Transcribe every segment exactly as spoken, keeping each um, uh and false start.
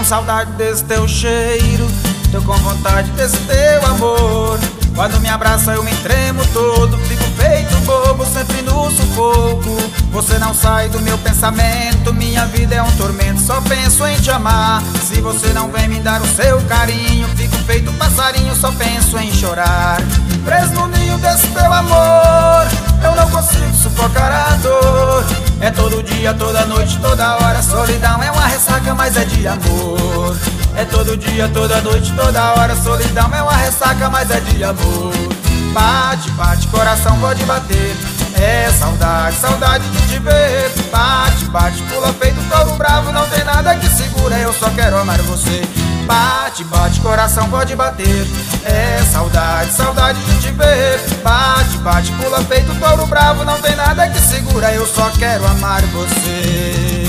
com saudade desse teu cheiro, tô com vontade desse teu amor. Quando me abraça eu me tremo todo, fico feito bobo, sempre no sufoco. Você não sai do meu pensamento, minha vida é um tormento, só penso em te amar. Se você não vem me dar o seu carinho, fico feito passarinho, só penso em chorar. Preso no ninho desse teu amor, eu não consigo sufocar a dor. É todo dia, toda noite, toda hora, solidão é uma ressaca, mas é de amor. É todo dia, toda noite, toda hora, solidão é uma ressaca, mas é de amor. Bate, bate, coração pode bater, é saudade, saudade de te ver. Bate, bate, pula feito touro bravo, não tem nada que segura, eu só quero amar você. Bate, bate, coração pode bater, é saudade, saudade de te ver. Bate, bate, pula feito touro bravo, não tem nada que segura, eu só quero amar você.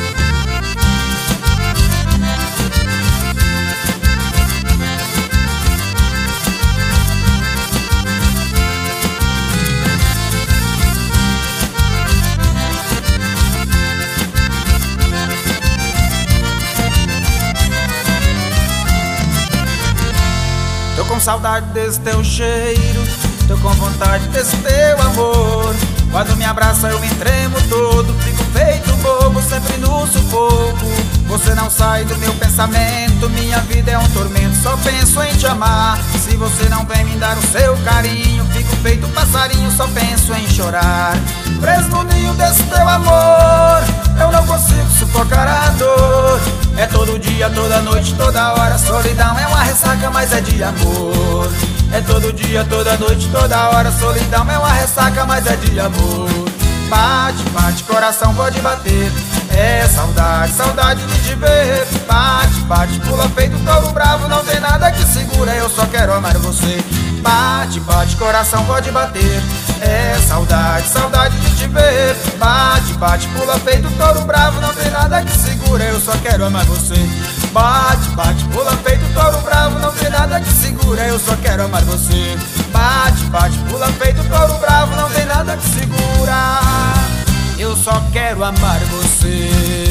Tô com saudade desse teu cheiro, tô com vontade desse teu amor. Quando me abraça eu me tremo todo, fico feito bobo, sempre no sufoco. Você não sai do meu pensamento, minha vida é um tormento, só penso em te amar. Se você não vem me dar o seu carinho, fico feito passarinho, só penso em chorar. Preso no ninho desse teu amor, eu não consigo sufocar a dor. É todo dia, toda noite, toda hora, solidão é uma ressaca, mas é de amor. É todo dia, toda noite, toda hora, solidão é uma ressaca, mas é de amor. Bate, bate, coração pode bater, é saudade, saudade de te ver. Bate, bate, pula feito touro bravo, não tem nada que segura, eu só quero amar você. Bate, bate, coração pode bater, é saudade, saudade de te ver. Bate, bate, pula feito touro bravo, não tem nada que segura, eu só quero amar você. Bate, bate, pula feito touro bravo, não tem nada que segura, eu só quero amar você. Bate, bate, pula feito touro bravo, não tem nada que segura, eu só quero amar você.